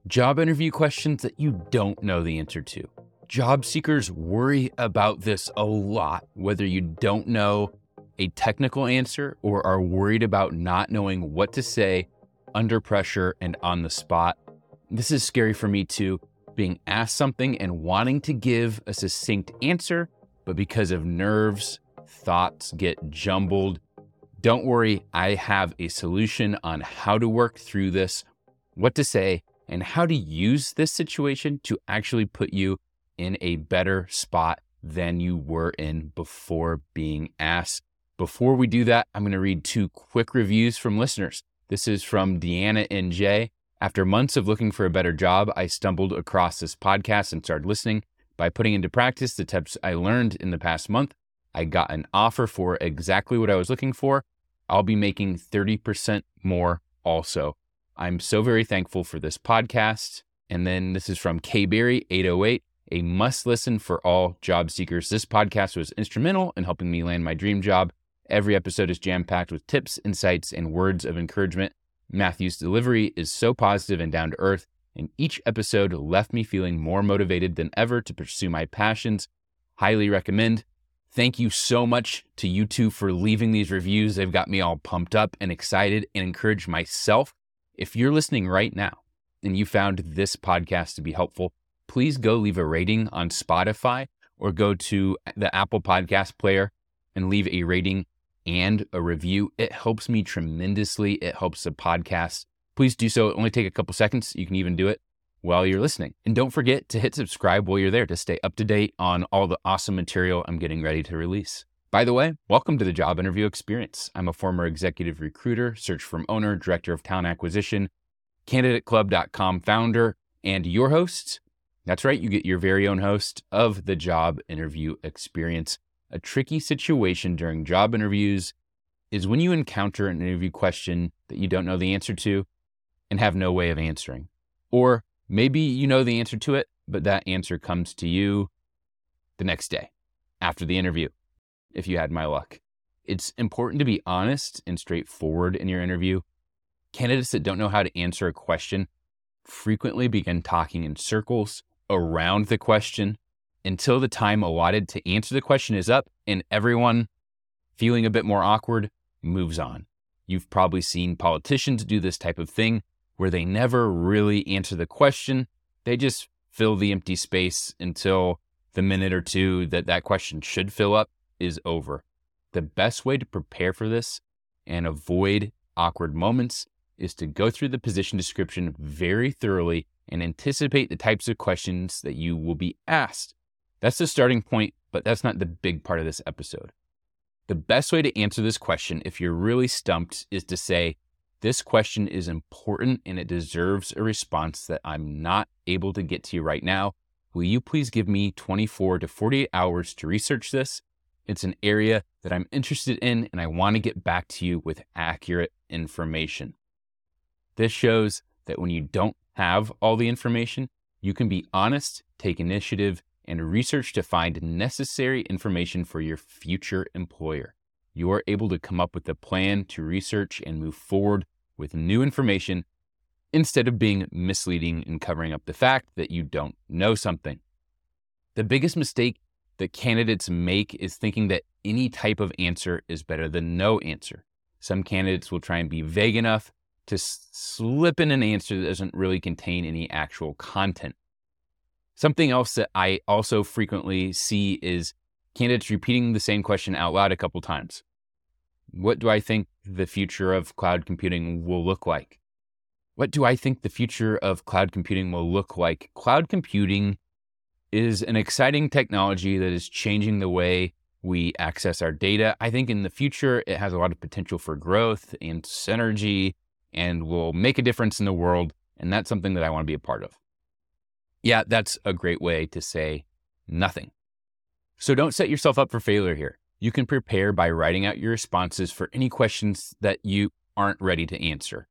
Job interview questions that you don't know the answer to. Job seekers worry about this a lot, whether you don't know a technical answer or are worried about not knowing what to say under pressure and on the spot. This is scary for me too, being asked something and wanting to give a succinct answer, but because of nerves, thoughts get jumbled. Don't worry, I have a solution on how to work through this, what to say, and how to use this situation to actually put you in a better spot than you were in before being asked. Before we do that, I'm going to read 2 quick reviews from listeners. This is from Deanna NJ. After months of looking for a better job, I stumbled across this podcast and started listening. By putting into practice the tips I learned in the past month, I got an offer for exactly what I was looking for. I'll be making 30% more also. I'm so very thankful for this podcast. And then this is from Kberry 808, a must listen for all job seekers. This podcast was instrumental in helping me land my dream job. Every episode is jam-packed with tips, insights, and words of encouragement. Matthew's delivery is so positive and down to earth, and each episode left me feeling more motivated than ever to pursue my passions. Highly recommend. Thank you so much to you two for leaving these reviews. They've got me all pumped up and excited and encouraged myself. If you're listening right now and you found this podcast to be helpful, please go leave a rating on Spotify or go to the Apple Podcast player and leave a rating and a review. It helps me tremendously. It helps the podcast. Please do so. It only take a couple seconds. You can even do it while you're listening. And don't forget to hit subscribe while you're there to stay up to date on all the awesome material I'm getting ready to release. By the way, welcome to the Job Interview Experience. I'm a former executive recruiter, search firm owner, director of talent acquisition, candidateclub.com founder, and your host. That's right, you get your very own host of the Job Interview Experience. A tricky situation during job interviews is when you encounter an interview question that you don't know the answer to and have no way of answering. Or maybe you know the answer to it, but that answer comes to you the next day after the interview, if you had my luck. It's important to be honest and straightforward in your interview. Candidates that don't know how to answer a question frequently begin talking in circles around the question until the time allotted to answer the question is up and everyone feeling a bit more awkward moves on. You've probably seen politicians do this type of thing where they never really answer the question. They just fill the empty space until the minute or two that question should fill up is over. The best way to prepare for this and avoid awkward moments is to go through the position description very thoroughly and anticipate the types of questions that you will be asked. That's the starting point, but that's not the big part of this episode. The best way to answer this question, if you're really stumped, is to say, this question is important and it deserves a response that I'm not able to get to you right now. Will you please give me 24 to 48 hours to research this? It's an area that I'm interested in and I want to get back to you with accurate information. This shows that when you don't have all the information, you can be honest, take initiative, and research to find necessary information for your future employer. You are able to come up with a plan to research and move forward with new information instead of being misleading and covering up the fact that you don't know something. The biggest mistake that candidates make is thinking that any type of answer is better than no answer. Some candidates will try and be vague enough to slip in an answer that doesn't really contain any actual content. Something else that I also frequently see is candidates repeating the same question out loud a couple times. What do I think the future of cloud computing will look like? What do I think the future of cloud computing will look like? Cloud computing is an exciting technology that is changing the way we access our data. I think in the future, it has a lot of potential for growth and synergy and will make a difference in the world. And that's something that I want to be a part of. Yeah, that's a great way to say nothing. So don't set yourself up for failure here. You can prepare by writing out your responses for any questions that you aren't ready to answer.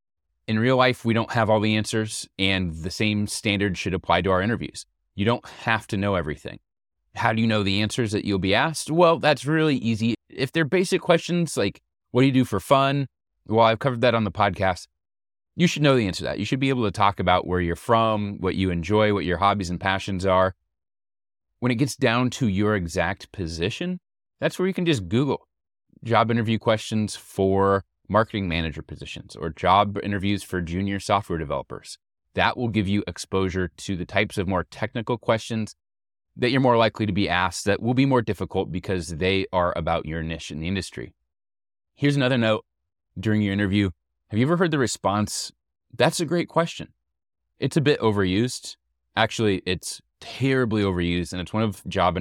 In real life, we don't have all the answers, and the same standard should apply to our interviews. You don't have to know everything. How do you know the answers that you'll be asked? Well, that's really easy. If they're basic questions like, what do you do for fun? Well, I've covered that on the podcast. You should know the answer to that. You should be able to talk about where you're from, what you enjoy, what your hobbies and passions are. When it gets down to your exact position, that's where you can just Google job interview questions for marketing manager positions or job interviews for junior software developers. That will give you exposure to the types of more technical questions that you're more likely to be asked that will be more difficult because they are about your niche in the industry. Here's another note during your interview. Have you ever heard the response, "That's a great question"? It's a bit overused. Actually, it's terribly overused, and it's one of job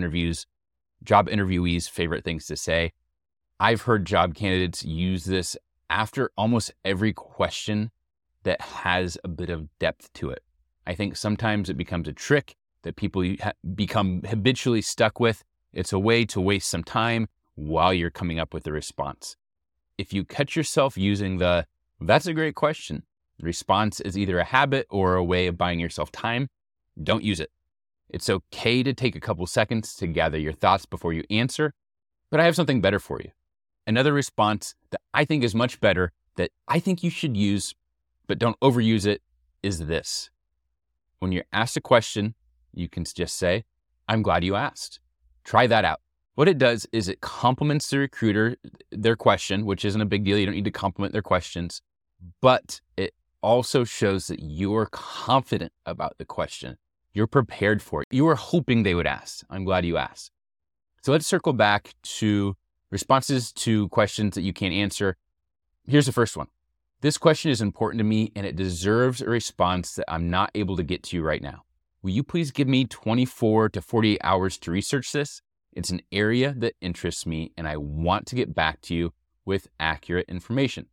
interviewees' favorite things to say. I've heard job candidates use this after almost every question that has a bit of depth to it. I think sometimes it becomes a trick that people become habitually stuck with. It's a way to waste some time while you're coming up with a response. If you catch yourself using "that's a great question" response is either a habit or a way of buying yourself time, don't use it. It's okay to take a couple seconds to gather your thoughts before you answer, but I have something better for you. Another response that I think is much better, that I think you should use, but don't overuse it, is this. When you're asked a question, you can just say, "I'm glad you asked." Try that out. What it does is it compliments the recruiter, their question, which isn't a big deal. You don't need to compliment their questions, but it also shows that you're confident about the question. You're prepared for it. You were hoping they would ask. I'm glad you asked. So let's circle back to responses to questions that you can't answer. Here's the first one. "This question is important to me and it deserves a response that I'm not able to get to right now. Will you please give me 24 to 48 hours to research this? It's an area that interests me and I want to get back to you with accurate information."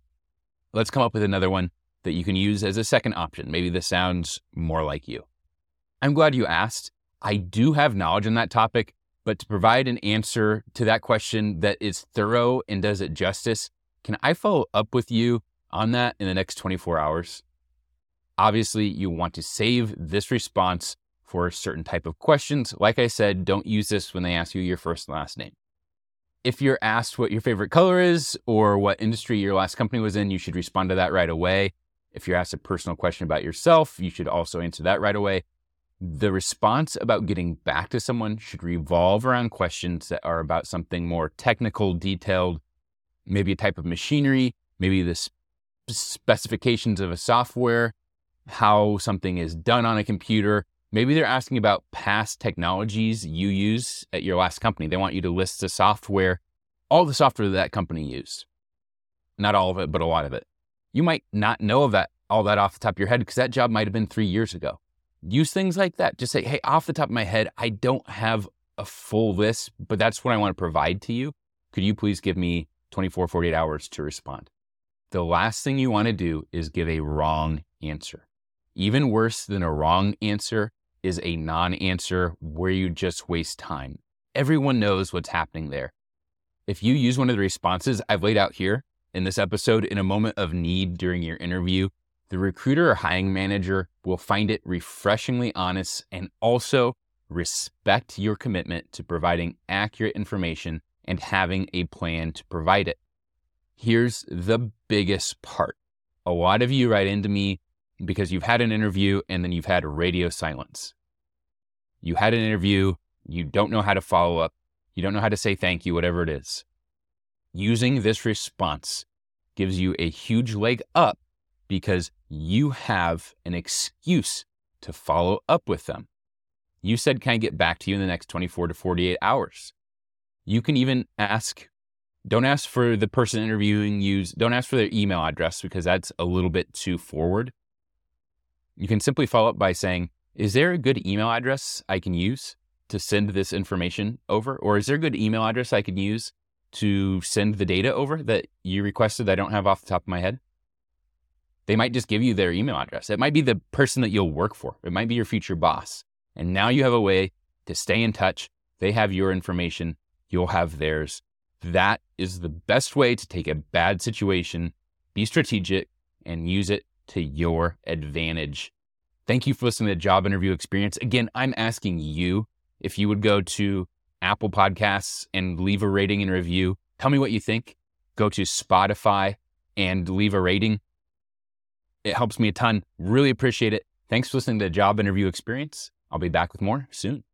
Let's come up with another one that you can use as a second option. Maybe this sounds more like you. "I'm glad you asked. I do have knowledge on that topic, but to provide an answer to that question that is thorough and does it justice, can I follow up with you on that in the next 24 hours? Obviously, you want to save this response for a certain type of questions. Like I said, don't use this when they ask you your first and last name. If you're asked what your favorite color is or what industry your last company was in, you should respond to that right away. If you're asked a personal question about yourself, you should also answer that right away. The response about getting back to someone should revolve around questions that are about something more technical, detailed, maybe a type of machinery, maybe the specifications of a software, how something is done on a computer. Maybe they're asking about past technologies you use at your last company. They want you to list the software, all the software that company used. Not all of it, but a lot of it. You might not know of all that off the top of your head because that job might have been 3 years ago. Use things like that. Just say, "Hey, off the top of my head, I don't have a full list, but that's what I want to provide to you. Could you please give me 24, 48 hours to respond?" The last thing you want to do is give a wrong answer. Even worse than a wrong answer is a non-answer where you just waste time. Everyone knows what's happening there. If you use one of the responses I've laid out here in this episode in a moment of need during your interview, the recruiter or hiring manager will find it refreshingly honest and also respect your commitment to providing accurate information and having a plan to provide it. Here's the biggest part. A lot of you write into me because you've had an interview and then you've had radio silence. You had an interview, you don't know how to follow up, you don't know how to say thank you, whatever it is. Using this response gives you a huge leg up because you have an excuse to follow up with them. You said, "Can I get back to you in the next 24 to 48 hours?" You can even ask, don't ask for the person interviewing you, don't ask for their email address because that's a little bit too forward. You can simply follow up by saying, "Is there a good email address I can use to send this information over? Or is there a good email address I can use to send the data over that you requested that I don't have off the top of my head?" They might just give you their email address. It might be the person that you'll work for. It might be your future boss. And now you have a way to stay in touch. They have your information. You'll have theirs. That is the best way to take a bad situation, be strategic, and use it to your advantage. Thank you for listening to the Job Interview Experience. Again, I'm asking you if you would go to Apple Podcasts and leave a rating and review. Tell me what you think. Go to Spotify and leave a rating. It helps me a ton. Really appreciate it. Thanks for listening to the Job Interview Experience. I'll be back with more soon.